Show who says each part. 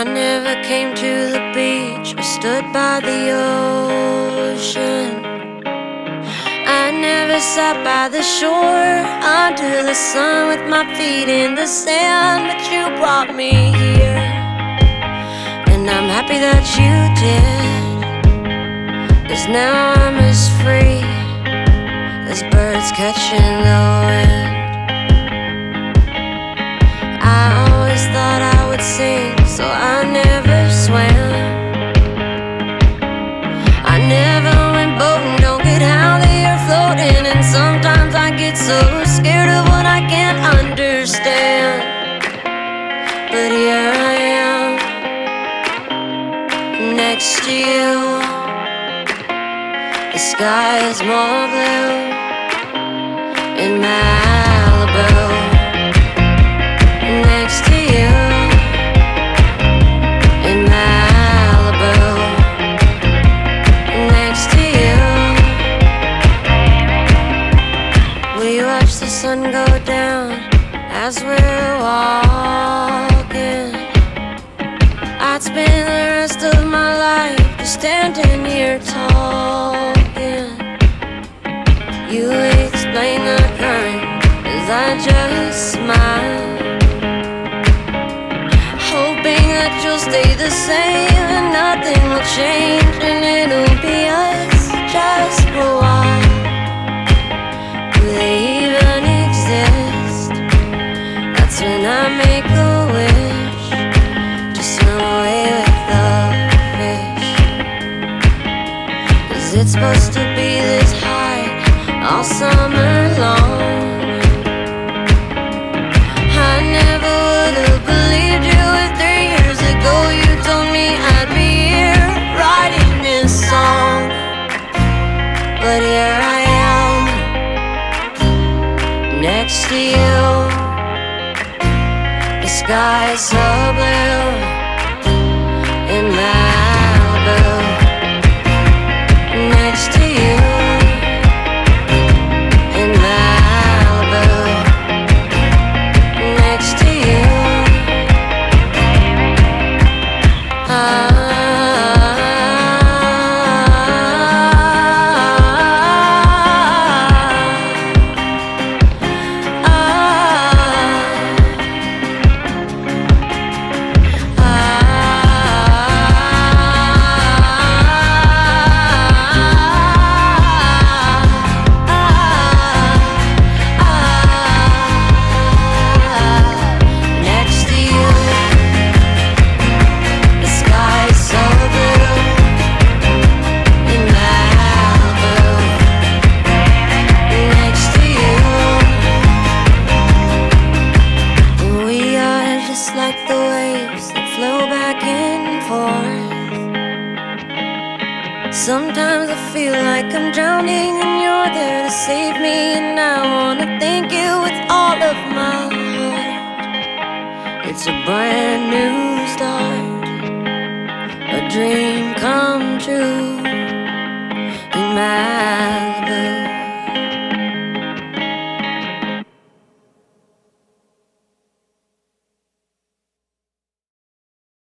Speaker 1: I never came to the beach or stood by the ocean. I never sat by the shore under the sun with my feet in the sand, but you brought me here, and I'm happy that you did, 'cause now I'm as free as birds catching the wind. I always thought I would sink, so I never swam. I never went boating, don't get how they are floating. And sometimes I get so scared of what I can't understand. But here I am, next to you. The sky is more blue in Malibu. Next to you in Malibu. Next to you. We watch the sun go down as we're walking. I'd spend the rest of my life just standing here talking. You explain the current as I just smile, hoping that you'll stay the same and nothing will change, and it'll be us just for a while. Do they even exist? That's when I make a wish to swim away with the fish, 'cause it's supposed to be this high all summer long. I never would have believed you if 3 years ago you told me I'd be here writing this song. But here I am, next to you. The sky is so blue in Malibu. Next to you in Malibu. Next to you. Like the waves that flow back and forth. Sometimes I feel like I'm drowning and you're there to save me, and I wanna thank you with all of my heart. It's a brand new start, a dream come true in my